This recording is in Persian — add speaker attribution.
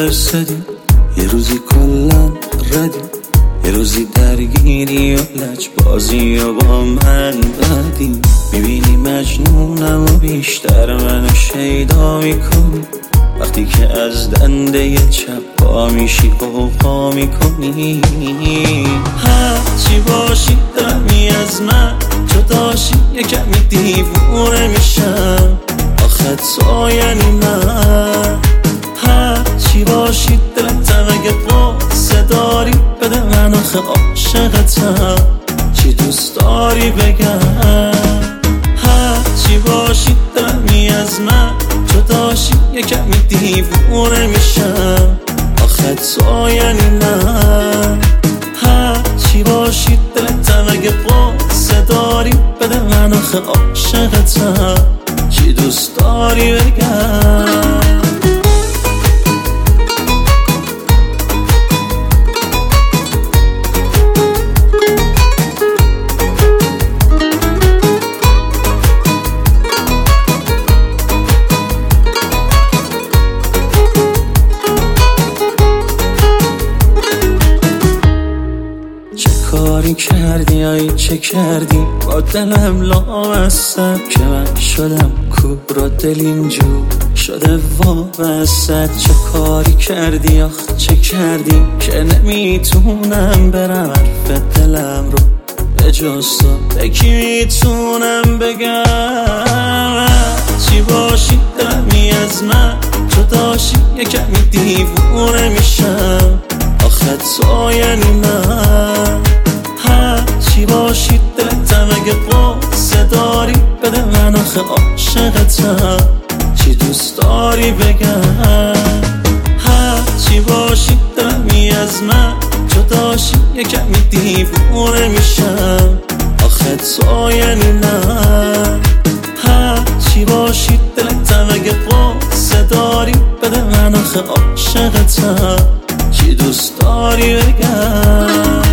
Speaker 1: درصدی، یه روزی کلن ردی، یه روزی درگیری و لجبازی و با من بدی. میبینی مجنونم و بیشتر منو شیدا میکنی، وقتی که از دنده چپ پا میشی قوقا میکنی. هرچی باشی دمی از من جداشی، یه کمی دیوونه میشم، آخه تو یعنی من. هرچی باشی دلتم، اگه قصه داری بده من، آخه عاشقتم، چی دوست داری بگم. هرچی باشی دمی از من جداشی، یه کمی دیوونه میشم، آخه تو یعنی من. هرچی باشی دلتم، اگه قصه داری بده من، آخه عاشقتم، چی دوست داری بگم. کاری کردی آی چه کردی با دلم لامصب، که من شدم کور و دل اینجور شده وابسته. چه کاری کردی آخ چه کردی که نمیتونم برم حرف دلم رو به جز تو به کی میتونم بگم. چی باشی دمی از من جداشی، یه کمی دیوونه میشم، آخه تو یعنی من. هرچی باشی دلتم، اگه قصه داری بده من، آخه عاشقتم، چی دوست داری بگم. هرچی باشی دمی از من جداشی، یه کمی دیوونه میشم، آخه تو یعنی من. هرچی باشی دلتم، اگه قصه داری بده من، آخه عاشقتم، چی دوست داری بگم.